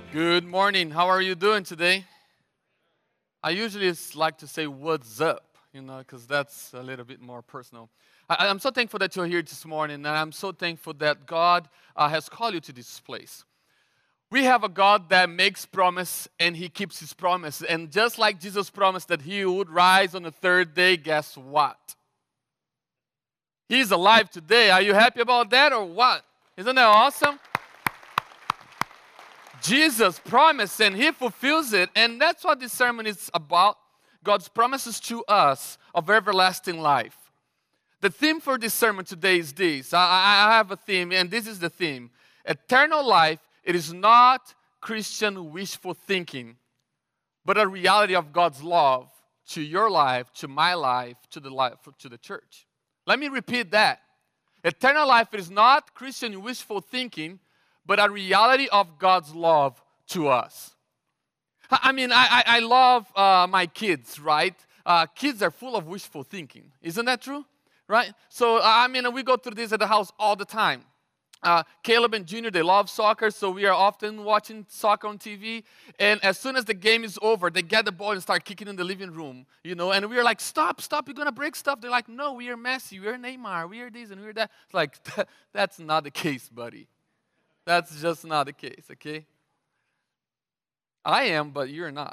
Good morning. How are you doing today? I usually like to say what's up, because that's a little bit more personal. I'm so thankful that you're here this morning, and I'm so thankful that God has called you to this place. We have a God that makes promise and He keeps His promise. And just like Jesus promised that He would rise on the third day, guess what? He's alive today. Are you happy about that or what? Isn't that awesome? Jesus promised and He fulfills it. And that's what this sermon is about. God's promises to us of everlasting life. The theme for this sermon today is this. I have a theme, and this is the theme. Eternal life, it is not Christian wishful thinking, but a reality of God's love to your life, to my life, to the church. Let me repeat that. Eternal life, it is not Christian wishful thinking, but a reality of God's love to us. I love my kids, right? Kids are full of wishful thinking. Isn't that true? Right? So, we go through this at the house all the time. Caleb and Junior, they love soccer, so we are often watching soccer on TV. And as soon as the game is over, they get the ball and start kicking in the living room, And we are like, stop, you're going to break stuff. They're like, no, we are Messi, we are Neymar, we are this and we are that. It's like, that's not the case, buddy. That's just not the case, okay? I am, but you're not.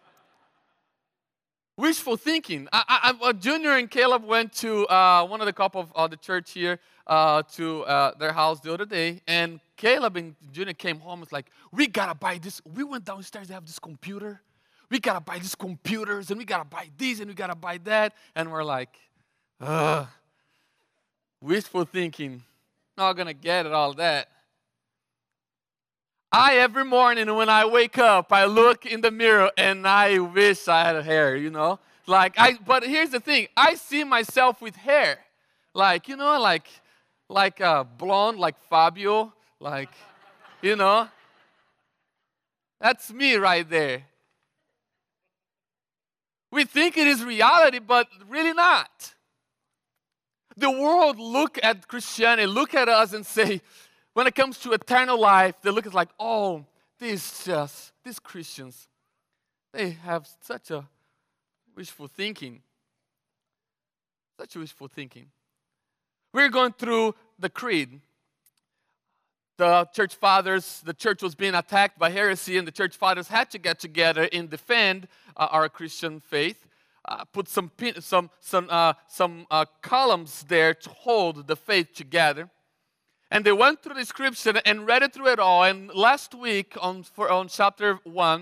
Wishful thinking. Junior and Caleb went to one of the couple of the church here to their house the other day, and Caleb and Junior came home. It's like, we gotta buy this. We went downstairs to have this computer. We gotta buy these computers, and we gotta buy this, and we gotta buy that. And we're like, wishful thinking. Not gonna get it, all that. Every morning when I wake up, I look in the mirror and I wish I had hair, But here's the thing, I see myself with hair. Like blonde, like Fabio, That's me right there. We think it is reality, but really not. The world look at Christianity, look at us and say, when it comes to eternal life, they look at like, oh, these Christians, they have such a wishful thinking. Such a wishful thinking. We're going through the creed. The church fathers, the church was being attacked by heresy, and the church fathers had to get together and defend our Christian faith. Put some columns there to hold the faith together. And they went through the scripture and read it through it all. And last week on chapter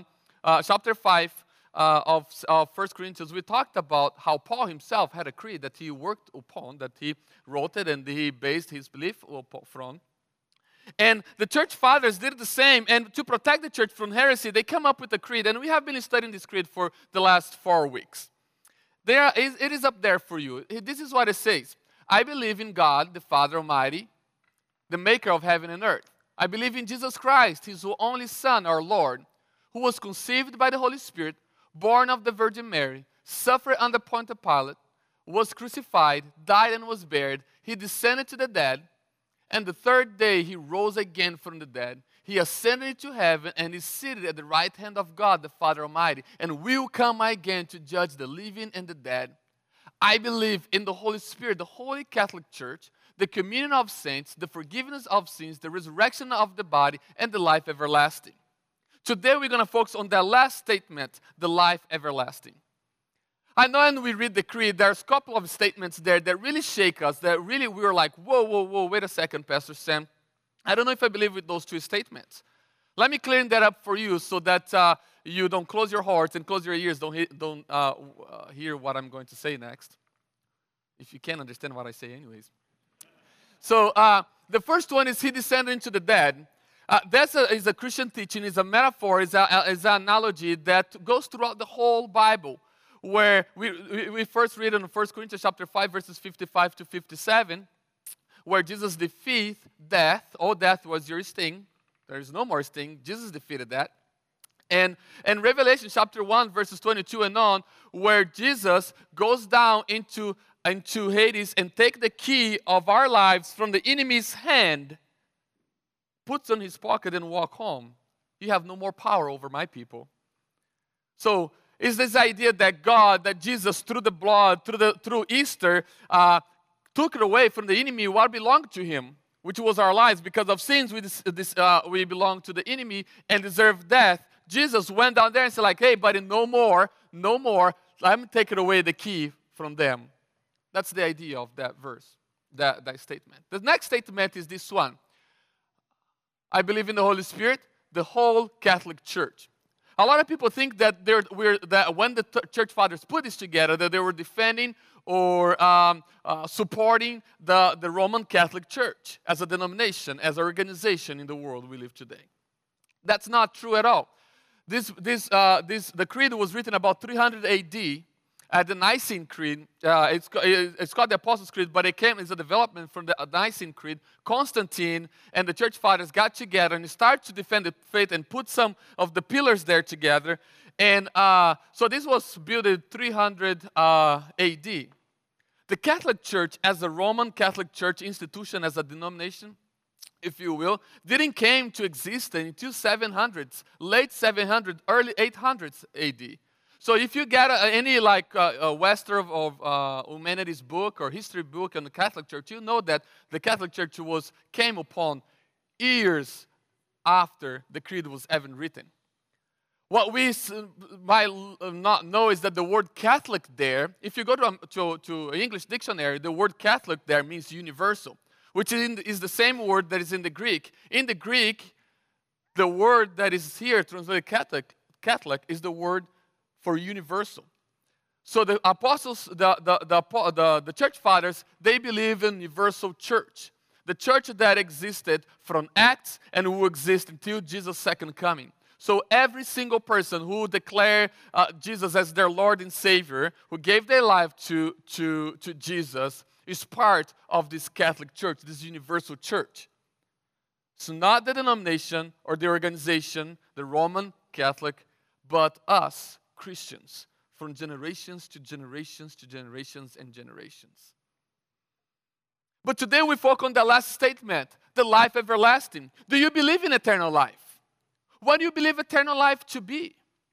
5 of 1 Corinthians, we talked about how Paul himself had a creed that he worked upon, that he wrote it and he based his belief upon. And the church fathers did the same. And to protect the church from heresy, they come up with a creed. And we have been studying this creed for the last 4 weeks. It is up there for you. This is what it says. I believe in God, the Father Almighty, the maker of heaven and earth. I believe in Jesus Christ, His only Son, our Lord, who was conceived by the Holy Spirit, born of the Virgin Mary, suffered under Pontius Pilate, was crucified, died and was buried. He descended to the dead, and the third day He rose again from the dead. He ascended into heaven and is seated at the right hand of God, the Father Almighty, and will come again to judge the living and the dead. I believe in the Holy Spirit, the Holy Catholic Church, the communion of saints, the forgiveness of sins, the resurrection of the body, and the life everlasting. Today we're going to focus on that last statement, the life everlasting. I know when we read the creed, there's a couple of statements there that really shake us, that really we were like, whoa, wait a second, Pastor Sam. I don't know if I believe with those two statements. Let me clear that up for you so that you don't close your hearts and close your ears, don't hear what I'm going to say next. If you can't understand what I say anyways. So the first one is He descended into the dead. Is a Christian teaching, is a metaphor, is an analogy that goes throughout the whole Bible. Where we first read in 1 Corinthians chapter 5, verses 55 to 57, where Jesus defeats death. Oh, death was your sting. There is no more sting. Jesus defeated that. And Revelation chapter 1, verses 22 and on, where Jesus goes down into Hades and take the key of our lives from the enemy's hand, puts on his pocket and walk home. You have no more power over my people. So it's this idea that God, that Jesus, through the blood, through Easter, took it away from the enemy what belonged to him, which was our lives. Because of sins, we belong to the enemy and deserve death. Jesus went down there and said like, hey, buddy, no more. I'm taking away the key from them. That's the idea of that verse, that statement. The next statement is this one. I believe in the Holy Spirit, the whole Catholic Church. A lot of people think that when the church fathers put this together, that they were defending or supporting the Roman Catholic Church as a denomination, as an organization in the world we live today. That's not true at all. The creed was written about 300 A.D. at the Nicene Creed. It's called the Apostles' Creed, but it came as a development from the Nicene Creed. Constantine and the church fathers got together and started to defend the faith and put some of the pillars there together. And so this was built in 300 A.D. The Catholic Church, as a Roman Catholic Church institution, as a denomination, if you will, didn't came to exist until 700s, late 700s, early 800s A.D. So if you get any Western of humanities book or history book on the Catholic Church, you know that the Catholic Church came upon years after the creed was even written. What we might not know is that the word Catholic there, if you go to English dictionary, the word Catholic there means universal, which is the same word that is in the Greek. In the Greek, the word that is here translated Catholic is the word for universal. So the apostles, the church fathers, they believe in universal church. The church that existed from Acts and will exist until Jesus' second coming. So every single person who declared Jesus as their Lord and Savior, who gave their life to Jesus, is part of this Catholic Church, this universal church. It's not the denomination or the organization, the Roman Catholic, but us, Christians, from generations to generations to generations and generations. But today we focus on the last statement, the life everlasting. Do you believe in eternal life? What do you believe eternal life to be?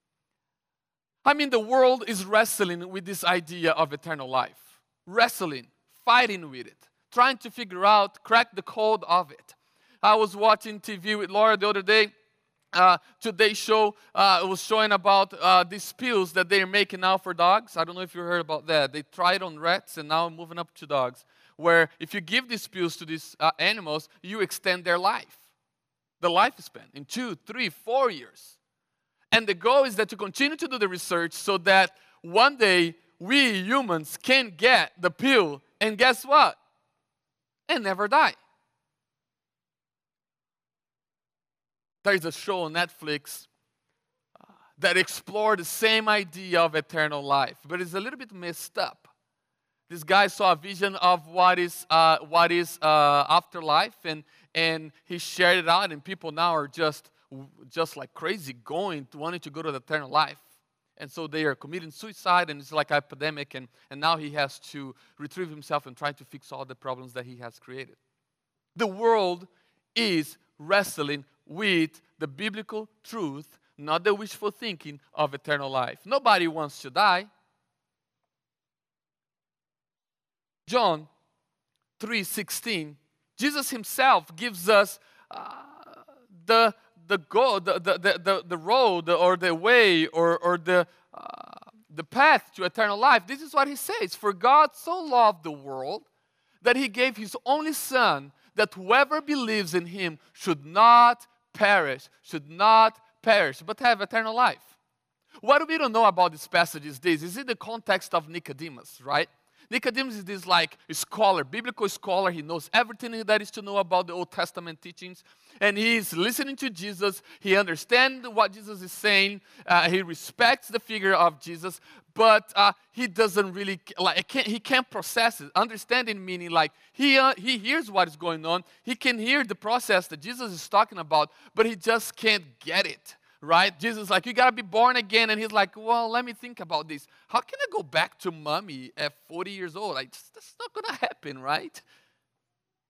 I mean, the world is wrestling with this idea of eternal life. Wrestling, fighting with it, trying to figure out, crack the code of it. I was watching TV with Laura the other day. Today's show was showing about these pills that they're making now for dogs. I don't know if you heard about that. They tried on rats and now moving up to dogs, where if you give these pills to these animals, you extend their life, the lifespan, in 2, 3, 4 years. And the goal is that to continue to do the research so that one day we humans can get the pill and guess what? And never die. There's a show on Netflix that explored the same idea of eternal life, but it's a little bit messed up. This guy saw a vision of what is afterlife, and he shared it out, and people now are just like crazy wanting to go to the eternal life. And so they are committing suicide, and it's like an epidemic, and now he has to retrieve himself and try to fix all the problems that he has created. The world is wrestling with the biblical truth, not the wishful thinking of eternal life. Nobody wants to die. John 3:16, Jesus himself gives us the road or the way or the path to eternal life. This is what he says. For God so loved the world that he gave his only Son, that whoever believes in him should not perish, but have eternal life. What we don't know about this passage is this. Is in the context of Nicodemus, right? Nicodemus is this like scholar, biblical scholar. He knows everything that is to know about the Old Testament teachings. And he's listening to Jesus. He understands what Jesus is saying. He respects the figure of Jesus. But he doesn't really, he can't process it. Understanding meaning like he hears what is going on. He can hear the process that Jesus is talking about, but he just can't get it. Right? Jesus is like, you got to be born again. And he's like, well, let me think about this. How can I go back to mommy at 40 years old? Like, that's not going to happen, right?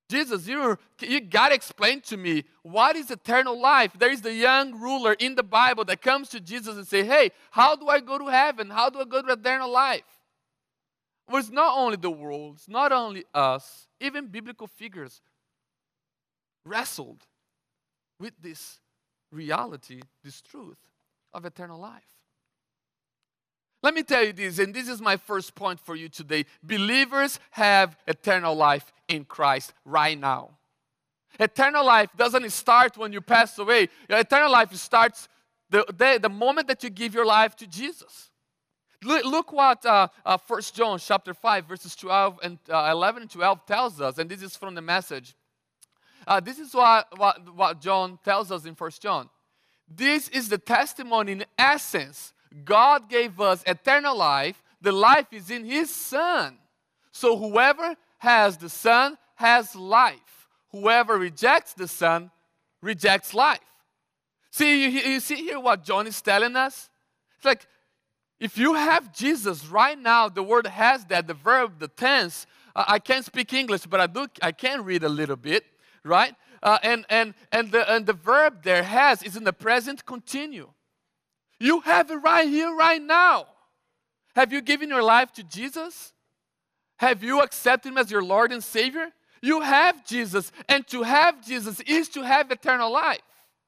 Jesus, you got to explain to me, what is eternal life? There is the young ruler in the Bible that comes to Jesus and say, hey, how do I go to heaven? How do I go to eternal life? Well, it's not only the world, it's not only us, even biblical figures wrestled with this reality, this truth of eternal life. Let me tell you this, and this is my first point for you today. Believers have eternal life in Christ right now. Eternal life doesn't start when you pass away. Eternal life starts the moment that you give your life to Jesus. Look what 1 John chapter 5, verses 11 and 12 tells us, and this is from the Message. This is what John tells us in 1 John. This is the testimony in essence. God gave us eternal life. The life is in His Son. So whoever has the Son has life. Whoever rejects the Son rejects life. See, you see here what John is telling us? It's like, if you have Jesus right now, the word has that, the verb, the tense. I can't speak English, but I can read a little bit, right? And the verb there has is in the present continue. You have it right here, right now. Have you given your life to Jesus? Have you accepted Him as your Lord and Savior? You have Jesus, and to have Jesus is to have eternal life.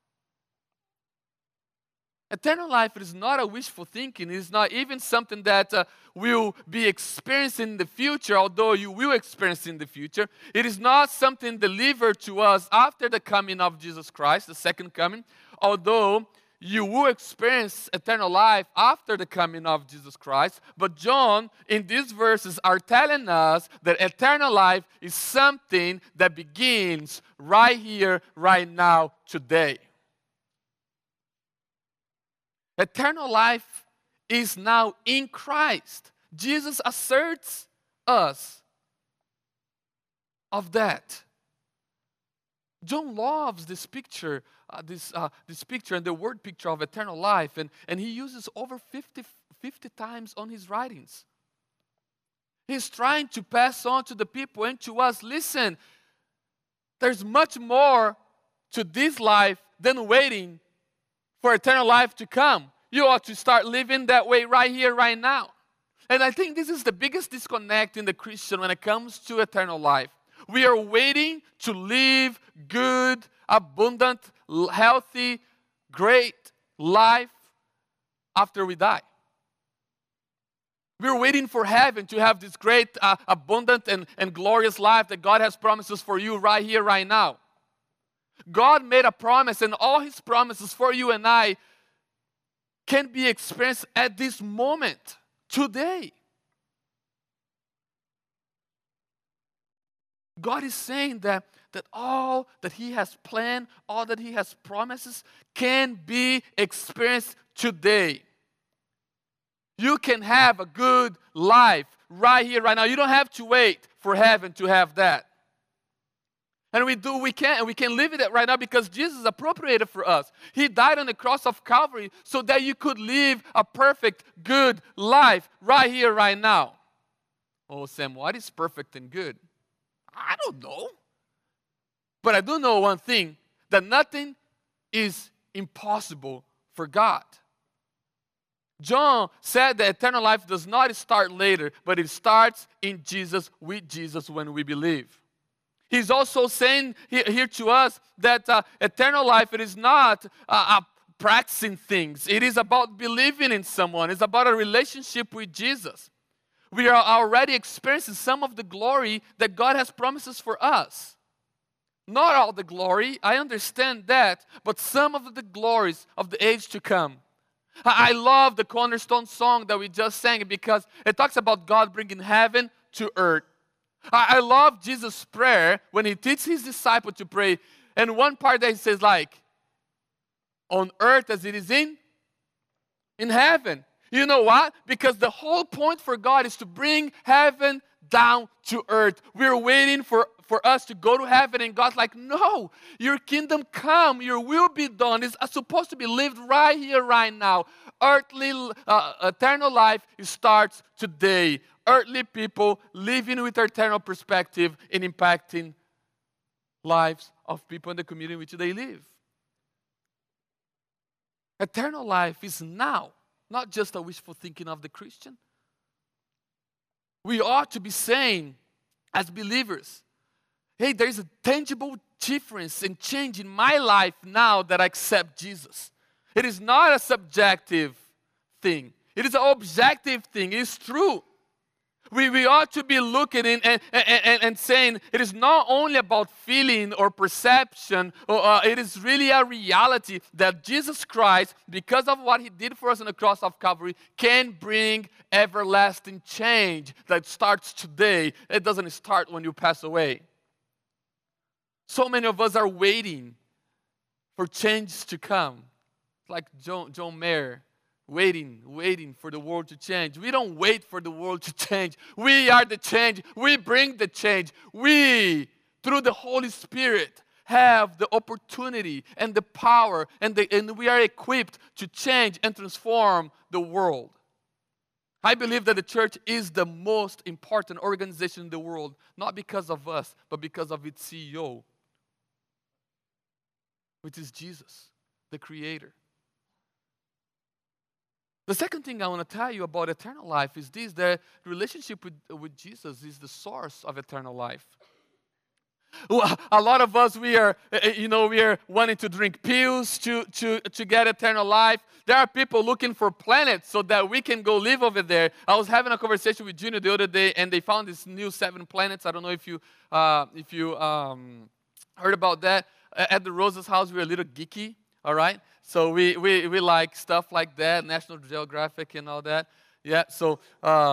Eternal life is not a wishful thinking. It is not even something that will be experienced in the future, although you will experience in the future. It is not something delivered to us after the coming of Jesus Christ, the second coming, although you will experience eternal life after the coming of Jesus Christ. But John, in these verses, are telling us that eternal life is something that begins right here, right now, today. Eternal life is now in Christ. Jesus asserts us of that. John loves this picture, this picture and the word picture of eternal life, and he uses over 50 times on his writings. He's trying to pass on to the people and to us, listen, there's much more to this life than waiting for eternal life to come. You ought to start living that way right here, right now. And I think this is the biggest disconnect in the Christian when it comes to eternal life. We are waiting to live good, abundant, healthy, great life after we die. We're waiting for heaven to have this great, abundant, and glorious life that God has promises for you right here, right now. God made a promise, and all His promises for you and I can be experienced at this moment, today. God is saying that all that He has planned, all that He has promises, can be experienced today. You can have a good life right here, right now. You don't have to wait for heaven to have that. And we can live it right now because Jesus appropriated for us. He died on the cross of Calvary so that you could live a perfect, good life right here, right now. Oh, Sam, what is perfect and good? I don't know. But I do know one thing, that nothing is impossible for God. John said that eternal life does not start later, but it starts in Jesus, with Jesus, when we believe. He's also saying here to us that eternal life, it is not practicing things. It is about believing in someone. It's about a relationship with Jesus. We are already experiencing some of the glory that God has promises for us. Not all the glory, I understand that, but some of the glories of the age to come. I love the Cornerstone song that we just sang because it talks about God bringing heaven to earth. I love Jesus' prayer when He teaches His disciples to pray. And one part that He says like, on earth as it is in heaven. You know what? Because the whole point for God is to bring heaven down to earth. We're waiting for us to go to heaven, and God's like, no, your kingdom come, your will be done. It's supposed to be lived right here, right now. Earthly, eternal life starts today. Earthly people living with eternal perspective and impacting lives of people in the community in which they live. Eternal life is now, not just a wishful thinking of the Christian. We ought to be saying, as believers, hey, there is a tangible difference and change in my life now that I accept Jesus. It is not a subjective thing. It is an objective thing. It is true. We ought to be looking in and saying it is not only about feeling or perception. It is really a reality that Jesus Christ, because of what He did for us on the cross of Calvary, can bring everlasting change that starts today. It doesn't start when you pass away. So many of us are waiting for change to come. Like John Mayer. Waiting for the world to change. We don't wait for the world to change. We are the change. We bring the change. We, through the Holy Spirit, have the opportunity and the power, and we are equipped to change and transform the world. I believe that the church is the most important organization in the world, not because of us, but because of its CEO, which is Jesus, the Creator. The second thing I want to tell you about eternal life is this: that relationship with Jesus is the source of eternal life. A lot of us, we are wanting to drink pills to get eternal life. There are people looking for planets so that we can go live over there. I was having a conversation with Junior the other day, and they found these new 7 planets. I don't know if you heard about that. At the Rosa's house, we're a little geeky, all right? So we like stuff like that, National Geographic and all that. Yeah, so,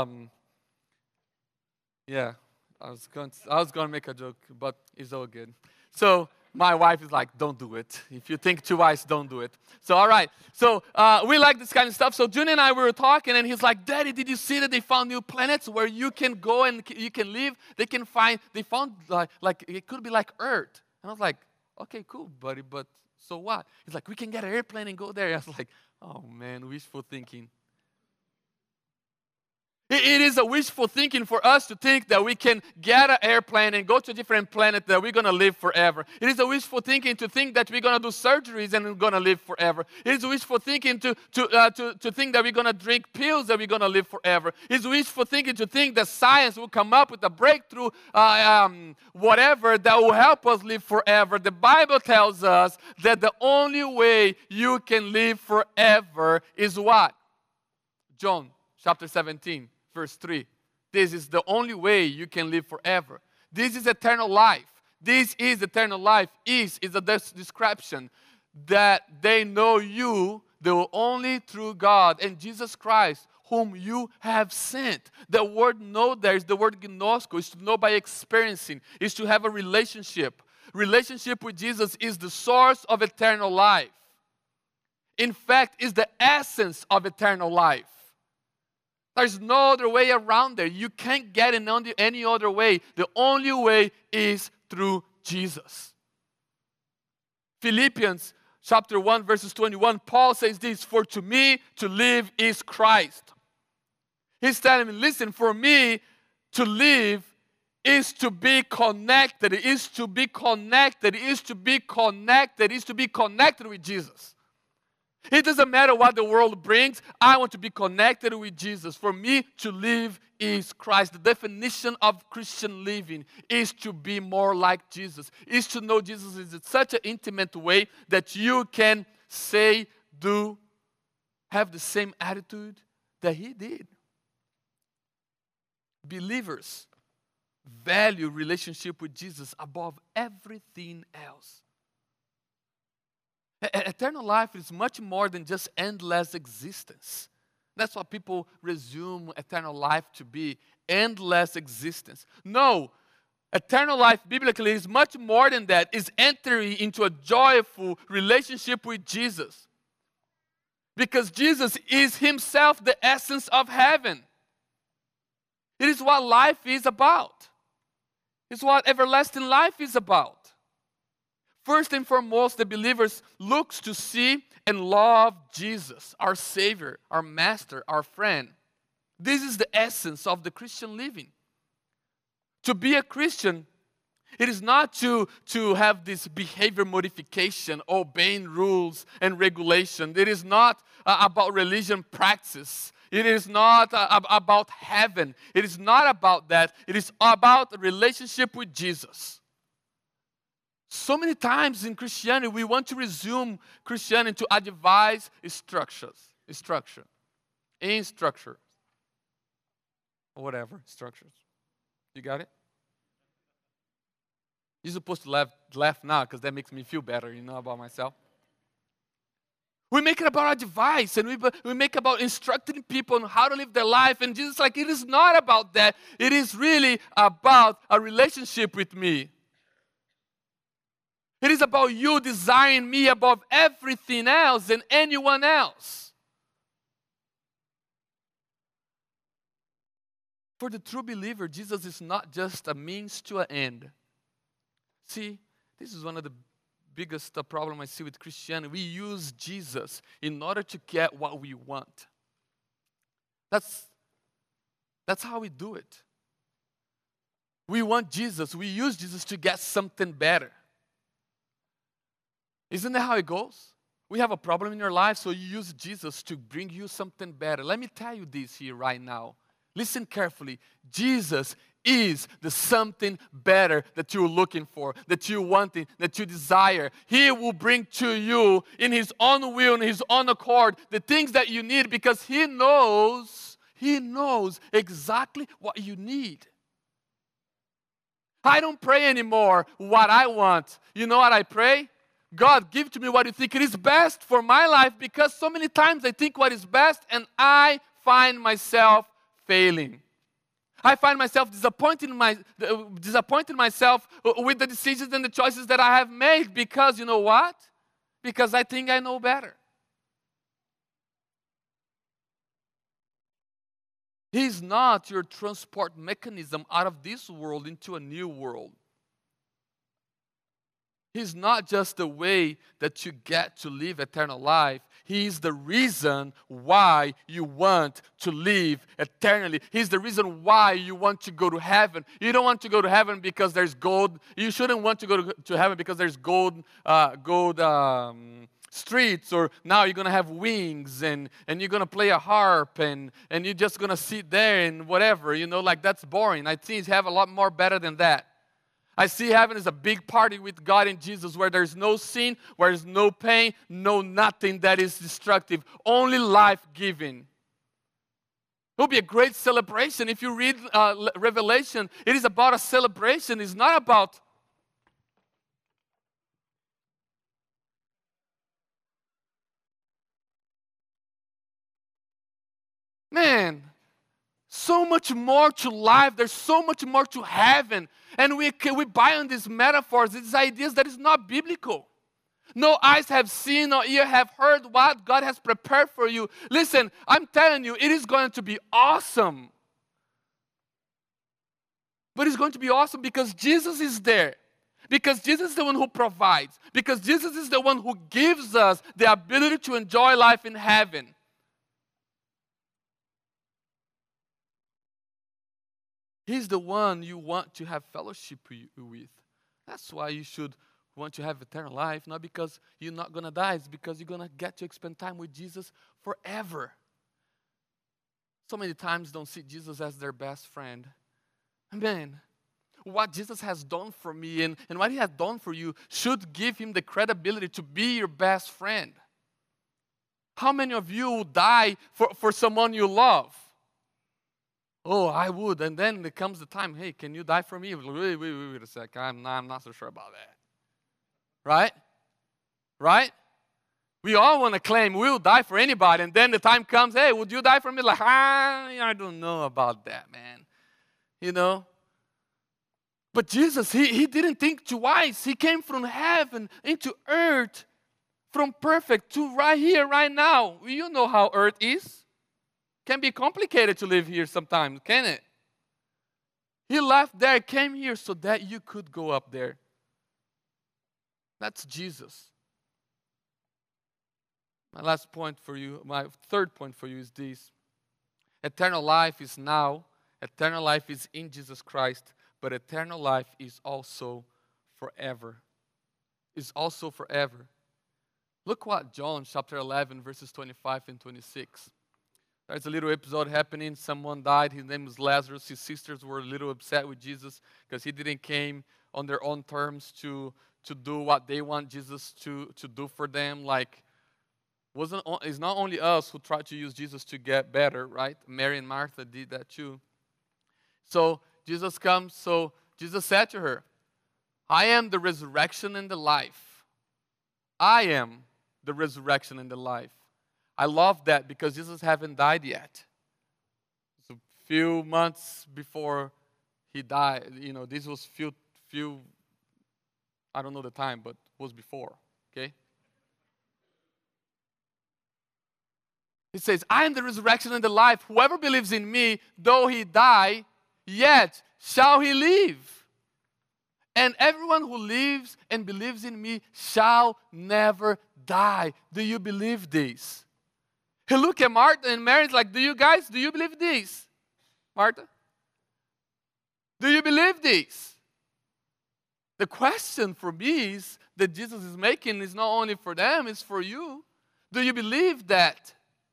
yeah, I was going to make a joke, but it's all good. So my wife is like, don't do it. If you think twice, don't do it. So, all right. So we like this kind of stuff. So Junior and I, we were talking, and he's like, Daddy, did you see that they found new planets where you can go and you can live? They found like it could be like Earth. And I was like, okay, cool, buddy, but so what? He's like, we can get an airplane and go there. I was like, oh man, wishful thinking. It is a wishful thinking for us to think that we can get an airplane and go to a different planet that we're going to live forever. It is a wishful thinking to think that we're going to do surgeries and we're going to live forever. It is wishful thinking to think that we're going to drink pills that we're going to live forever. It is wishful thinking to think that science will come up with a breakthrough, whatever, that will help us live forever. The Bible tells us that the only way you can live forever is what? John chapter 17. Verse 3. This is the only way you can live forever. This is eternal life. This is eternal life. Is a description that they know you, the only true God, and Jesus Christ, whom you have sent. The word know there is the word gnosko, is to know by experiencing, is to have a relationship. Relationship with Jesus is the source of eternal life. In fact, is the essence of eternal life. There's no other way around there. You can't get in any other way. The only way is through Jesus. Philippians chapter 1, verses 21, Paul says this, for to me to live is Christ. He's telling me, listen, for me to live is to be connected. It is to be connected. It is to be connected. It is to be connected with Jesus. It doesn't matter what the world brings. I want to be connected with Jesus. For me, to live is Christ. The definition of Christian living is to be more like Jesus. Is to know Jesus in such an intimate way that you can say, do, have the same attitude that He did. Believers value relationship with Jesus above everything else. Eternal life is much more than just endless existence. That's what people resume eternal life to be, endless existence. No, eternal life biblically is much more than that. It's entering into a joyful relationship with Jesus. Because Jesus is Himself the essence of heaven. It is what life is about. It's what everlasting life is about. First and foremost, the believers looks to see and love Jesus, our Savior, our Master, our friend. This is the essence of the Christian living. To be a Christian It is not to have this behavior modification, obeying rules and regulation. It is not about religion practice. It is not about heaven. It is not about that. It is about a relationship with Jesus. So many times in Christianity, we want to resume Christianity to advise structure, or whatever, structures. You got it? You're supposed to laugh now because that makes me feel better, about myself. We make it about our device, and we make it about instructing people on how to live their life. And Jesus is like, it is not about that. It is really about a relationship with me. It is about you desiring me above everything else and anyone else. For the true believer, Jesus is not just a means to an end. See, this is one of the biggest problem I see with Christianity. We use Jesus in order to get what we want. That's how we do it. We want Jesus. We use Jesus to get something better. Isn't that how it goes? We have a problem in your life, so you use Jesus to bring you something better. Let me tell you this here right now. Listen carefully. Jesus is the something better that you're looking for, that you're wanting, that you desire. He will bring to you in His own will, in His own accord, the things that you need because He knows exactly what you need. I don't pray anymore what I want. You know what I pray? God, give to me what you think it is best for my life, because so many times I think what is best and I find myself failing. I find myself disappointing myself with the decisions and the choices that I have made because, you know what? Because I think I know better. He's not your transport mechanism out of this world into a new world. He's not just the way that you get to live eternal life. He's the reason why you want to live eternally. He's the reason why you want to go to heaven. You don't want to go to heaven because there's gold. You shouldn't want to go to heaven because there's gold streets, or now you're going to have wings and you're going to play a harp and you're just going to sit there and whatever. Like that's boring. I think you have a lot more better than that. I see heaven as a big party with God and Jesus where there's no sin, where there's no pain, no nothing that is destructive, only life-giving. It will be a great celebration. If you read Revelation, it is about a celebration. It's not about man, so much more to life. There's so much more to heaven. And we buy on these metaphors, these ideas that is not biblical. No eyes have seen, no ear have heard what God has prepared for you. Listen, I'm telling you, it is going to be awesome. But it's going to be awesome because Jesus is there. Because Jesus is the one who provides. Because Jesus is the one who gives us the ability to enjoy life in heaven. He's the one you want to have fellowship with. That's why you should want to have eternal life, not because you're not going to die. It's because you're going to get to spend time with Jesus forever. So many times don't see Jesus as their best friend. Man, what Jesus has done for me and what He has done for you should give Him the credibility to be your best friend. How many of you will die for someone you love? Oh, I would. And then there comes the time, hey, can you die for me? Wait a sec. I'm not so sure about that. Right? Right? We all want to claim we'll die for anybody. And then the time comes, hey, would you die for me? Like, I don't know about that, man. But Jesus, he didn't think twice. He came from heaven into earth, from perfect to right here, right now. You know how earth is. Can be complicated to live here sometimes, can it? He left there, came here so that you could go up there. That's Jesus. My third point for you is this. Eternal life is now. Eternal life is in Jesus Christ. but eternal life is also forever. Is also forever. Look what John chapter 11 verses 25 and 26. There's a little episode happening. Someone died. His name was Lazarus. His sisters were a little upset with Jesus because he didn't came on their own terms to do what they want Jesus to do for them. Like, it's not only us who try to use Jesus to get better, right? Mary and Martha did that too. So Jesus comes. So Jesus said to her, I am the resurrection and the life. I am the resurrection and the life. I love that because Jesus haven't died yet. It's a few months before he died. This was few, I don't know the time, but it was before, okay? He says, I am the resurrection and the life. Whoever believes in me, though he die, yet shall he live. And everyone who lives and believes in me shall never die. Do you believe this? He looked at Martha and Mary, like, do you believe this? Martha? Do you believe this? The question for me is that Jesus is making is not only for them, it's for you. Do you believe that?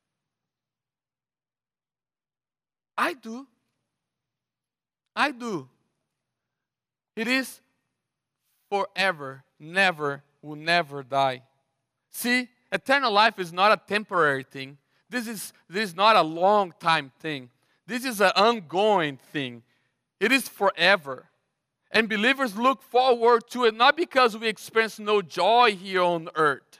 I do. I do. It is forever, will never die. See, eternal life is not a temporary thing. This is not a long time thing. This is an ongoing thing. It is forever. And believers look forward to it not because we experience no joy here on earth.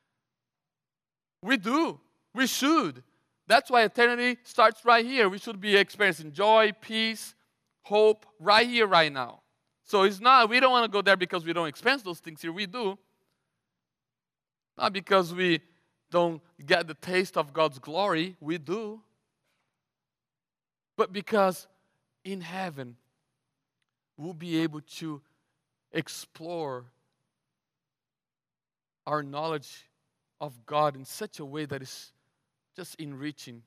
We do. We should. That's why eternity starts right here. We should be experiencing joy, peace, hope right here, right now. So we don't want to go there because we don't experience those things here. We do. Not because we don't get the taste of God's glory. We do. But because in heaven, we'll be able to explore our knowledge of God in such a way that is just enriching.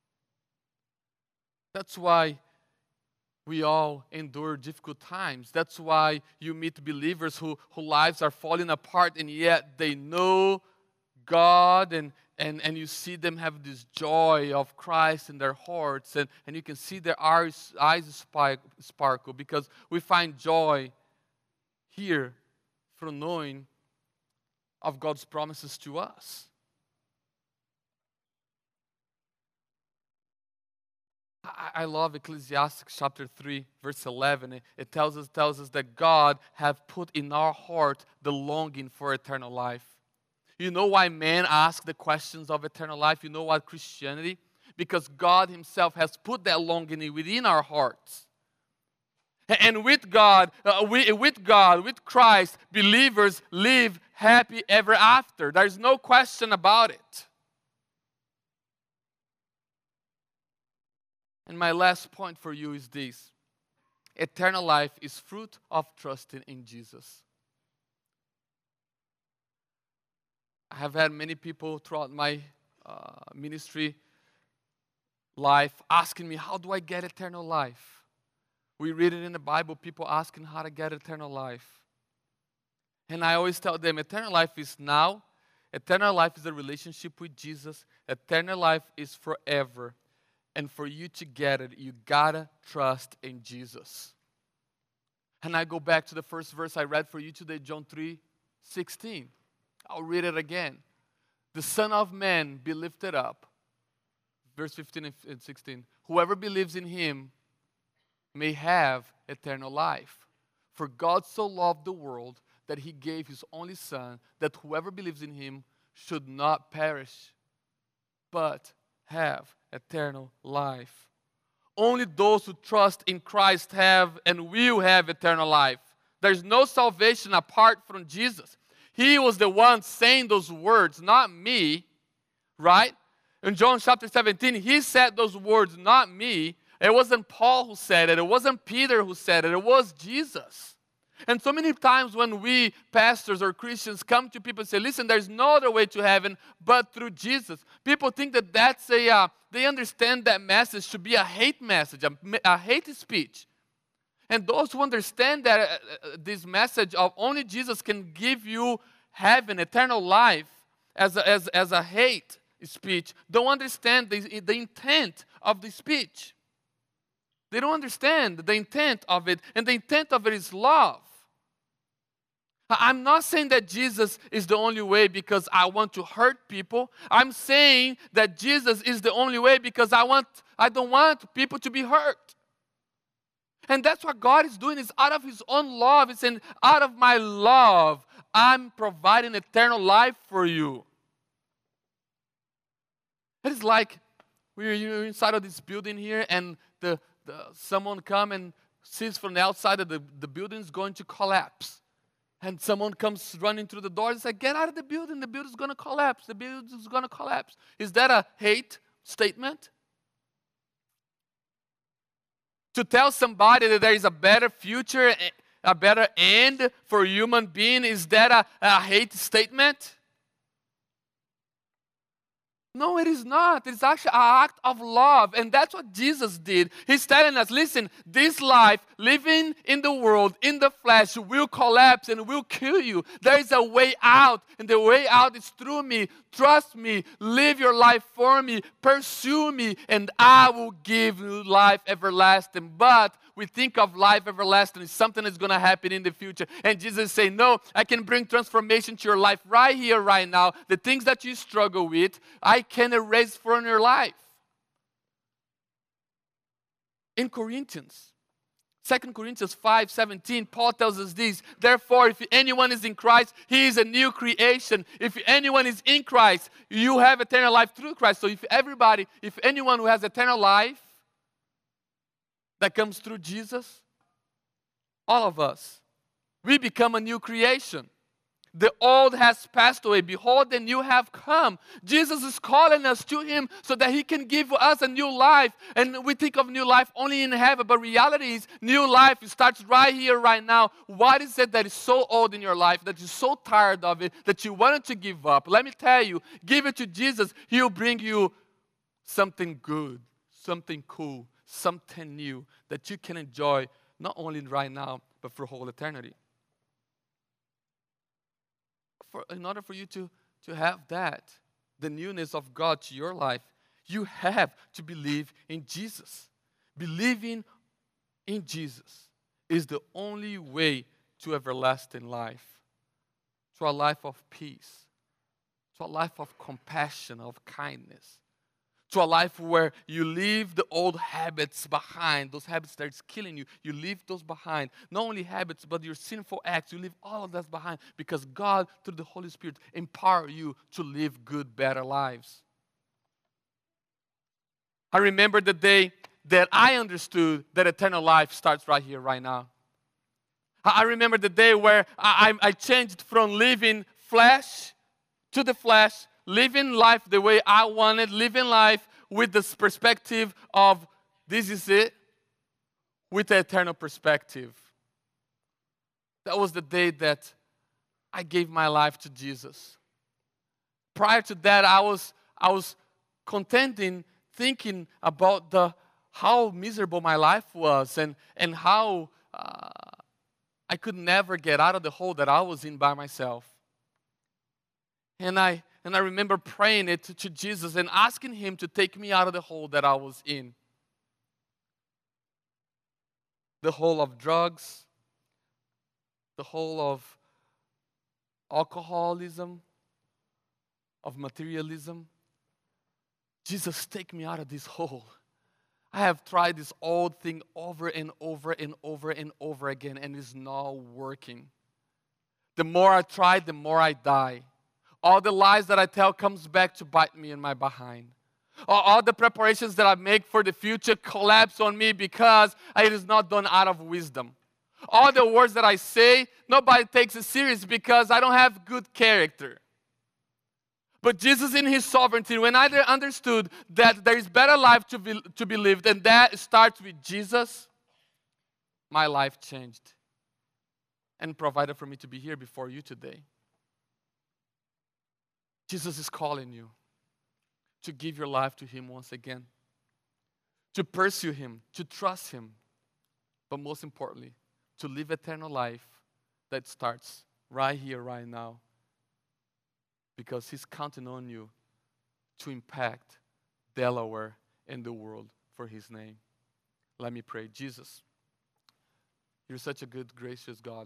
That's why we all endure difficult times. That's why you meet believers whose lives are falling apart, and yet they know God, and you see them have this joy of Christ in their hearts, and you can see their eyes sparkle, because we find joy here from knowing of God's promises to us. I love Ecclesiastes chapter 3, verse 11. It tells us that God have put in our heart the longing for eternal life. You know why man asks the questions of eternal life? You know what Christianity? Because God himself has put that longing within our hearts. And with God, with Christ, believers live happy ever after. There's no question about it. And my last point for you is this. Eternal life is fruit of trusting in Jesus. I have had many people throughout my ministry life asking me, how do I get eternal life? We read it in the Bible, people asking how to get eternal life. And I always tell them, eternal life is now. Eternal life is a relationship with Jesus. Eternal life is forever. And for you to get it, you gotta trust in Jesus. And I go back to the first verse I read for you today, John 3:16. I'll read it again. The Son of Man be lifted up. Verse 15 and 16. Whoever believes in him may have eternal life. For God so loved the world that he gave his only Son, that whoever believes in him should not perish, but have eternal life. Only those who trust in Christ have and will have eternal life. There's no salvation apart from Jesus. He was the one saying those words, not me, right? In John chapter 17, he said those words, not me. It wasn't Paul who said it. It wasn't Peter who said it. It was Jesus. And so many times when we pastors or Christians come to people and say, listen, there's no other way to heaven but through Jesus. People think that that's they understand that message to be a hate message, a hate speech. And those who understand that this message of only Jesus can give you heaven, eternal life, as a hate speech, don't understand the intent of the speech. They don't understand the intent of it, and the intent of it is love. I'm not saying that Jesus is the only way because I want to hurt people. I'm saying that Jesus is the only way because I don't want people to be hurt. And that's what God is doing. Is out of His own love. He's saying, out of my love, I'm providing eternal life for you. It is like we're inside of this building here, and someone come and sees from the outside that the building is going to collapse. And someone comes running through the door and says, get out of the building's going to collapse, the building's going to collapse. Is that a hate statement? To tell somebody that there is a better future, a better end for a human being, is that a hate statement? No, it is not. It's actually an act of love. And that's what Jesus did. He's telling us, listen, this life, living in the world, in the flesh, will collapse and will kill you. There is a way out, and the way out is through me. Trust me. Live your life for me. Pursue me, and I will give you life everlasting. But we think of life everlasting as something that's going to happen in the future. And Jesus said, no, I can bring transformation to your life right here, right now. The things that you struggle with, I can erase from your life. In Corinthians, 2 Corinthians 5:17, Paul tells us this, therefore, if anyone is in Christ, he is a new creation. If anyone is in Christ, you have eternal life through Christ. So if anyone who has eternal life, that comes through Jesus, all of us, we become a new creation. The old has passed away. Behold, the new have come. Jesus is calling us to Him so that He can give us a new life. And we think of new life only in heaven, but reality is new life starts right here, right now. What is it that is so old in your life, that you're so tired of it, that you wanted to give up? Let me tell you, give it to Jesus. He'll bring you something good, something cool, something new that you can enjoy not only right now, but for whole eternity. In order for you to have that, the newness of God to your life, you have to believe in Jesus. Believing in Jesus is the only way to everlasting life, to a life of peace, to a life of compassion, of kindness, to a life where you leave the old habits behind, those habits that are killing you. You leave those behind. Not only habits, but your sinful acts. You leave all of that behind because God, through the Holy Spirit, empower you to live good, better lives. I remember the day that I understood that eternal life starts right here, right now. I remember the day where I changed from living flesh to the flesh, living life the way I wanted, living life with this perspective of this is it, with the eternal perspective. That was the day that I gave my life to Jesus. Prior to that, I was contending, thinking about how miserable my life was and how I could never get out of the hole that I was in by myself. And I remember praying it to Jesus and asking Him to take me out of the hole that I was in. The hole of drugs, the hole of alcoholism, of materialism. Jesus, take me out of this hole. I have tried this old thing over and over and over and over again, and it's not working. The more I try, the more I die. All the lies that I tell comes back to bite me in my behind. All the preparations that I make for the future collapse on me because it is not done out of wisdom. All the words that I say, nobody takes it serious because I don't have good character. But Jesus in His sovereignty, when I understood that there is better life to be lived, and that starts with Jesus, my life changed and provided for me to be here before you today. Jesus is calling you to give your life to Him once again, to pursue Him, to trust Him. but most importantly, to live eternal life that starts right here, right now. Because He's counting on you to impact Delaware and the world for His name. Let me pray. Jesus, You're such a good, gracious God.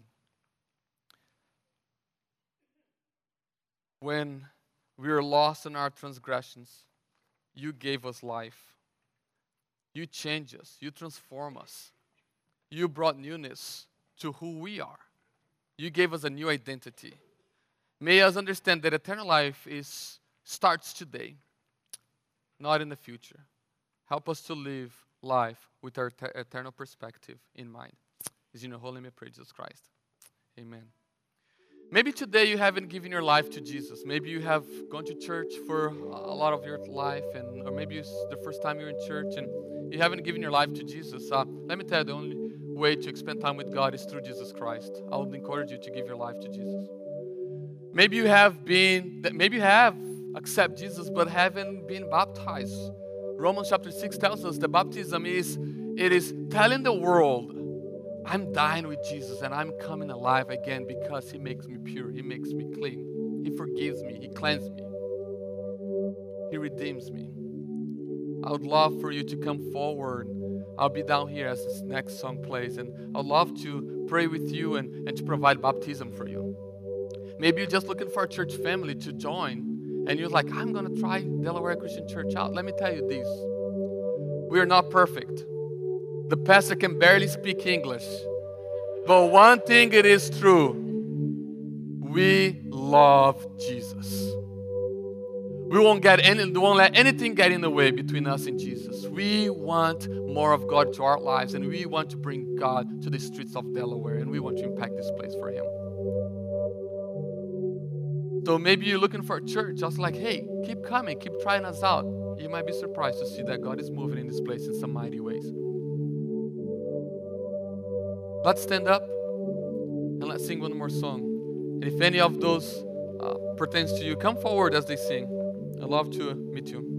When we were lost in our transgressions, You gave us life. You changed us. You transformed us. You brought newness to who we are. You gave us a new identity. May us understand that eternal life starts today, not in the future. Help us to live life with our eternal perspective in mind. It's in your holy name I pray, Jesus Christ. Amen. Maybe today you haven't given your life to Jesus. Maybe you have gone to church for a lot of your life, or maybe it's the first time you're in church and you haven't given your life to Jesus. Let me tell you, the only way to spend time with God is through Jesus Christ. I would encourage you to give your life to Jesus. Maybe you have accepted Jesus but haven't been baptized. Romans chapter 6 tells us that baptism is telling the world, I'm dying with Jesus and I'm coming alive again because He makes me pure. He makes me clean. He forgives me. He cleanses me. He redeems me. I would love for you to come forward. I'll be down here as this next song plays, and I'd love to pray with you and to provide baptism for you. Maybe you're just looking for a church family to join, and you're like, I'm going to try Delaware Christian Church out. Let me tell you this. We are not perfect. The pastor can barely speak English. But one thing it is true. We love Jesus. We won't let anything get in the way between us and Jesus. We want more of God to our lives, and we want to bring God to the streets of Delaware, and we want to impact this place for Him. So maybe you're looking for a church, just like, hey, keep coming, keep trying us out. You might be surprised to see that God is moving in this place in some mighty ways. Let's stand up and let's sing one more song. And if any of those pertains to you, come forward as they sing. I'd love to meet you.